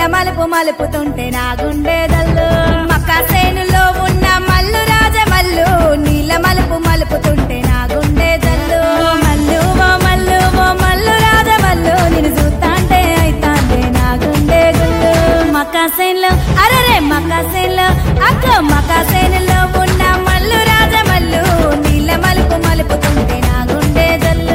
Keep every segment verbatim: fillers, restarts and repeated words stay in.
మలుపు మలుపుతుంటే నా గుండె దల్లు మక్కా సేనులో ఉన్న మల్లు రాజమల్లు నీళ్ళ మలుపు మలుపుతుంటే నా గుండె దల్లు మల్లు ఓ మల్లు ఓ మల్లు రాజమల్లు నిన్ను చూస్తాంటే అయితాంటే నా గుండె గుల్లు మక్కా సేనులో అరరే మక్కా సేనులో అక్క మక్కా సేనులో ఉన్న మల్లు రాజమల్లు నీళ్ళ మలుపు మలుపుతుంటే నా గుండె దల్లు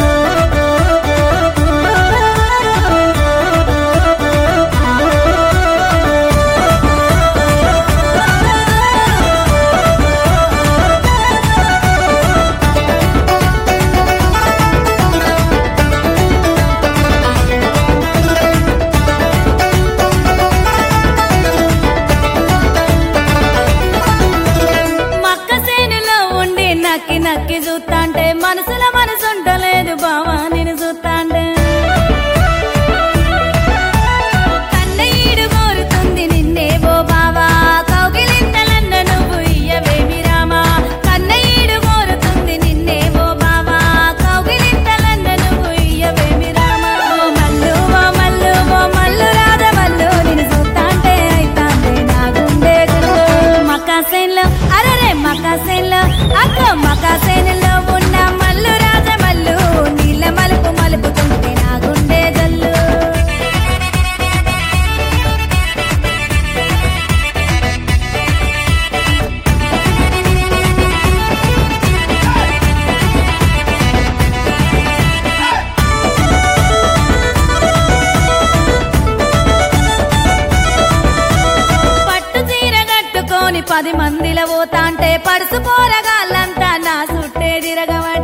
నక్కి నక్కి చూస్తాంటే మనసుల మనసుంటలేదు బావా నేను చూస్తాంటే కన్నయ్యడు కోరుతుంది నిన్నే ఓ బావా కౌగిలింతలన్న నువ్వు ఇయ్యవేమి రామా కన్నయ్యడు కోరుతుంది నిన్నే ఓ బావా కౌగిలింతలన్న నువ్వు ఇయ్యవేమి రామా ఓ మల్లు ఓ మల్లు ఓ మల్లు రాజమల్లు నిన్ను చూస్తాంటే అయితాంటే నా గుండె గుల్లు మక్కా సేన్లో అరరే మక్కా సేన్లో అక్క మక్కా సేనులో ఉన్న మల్లు రాజమల్లు నీళ్ళ మలుపు మలుపుతుంటే నా గుండె జల్లు పట్టు చీర కట్టుకొని పది మందిల పోతాంటే పడుసు పోరగాళ్ళంతా నా సుట్టే తిరగబడి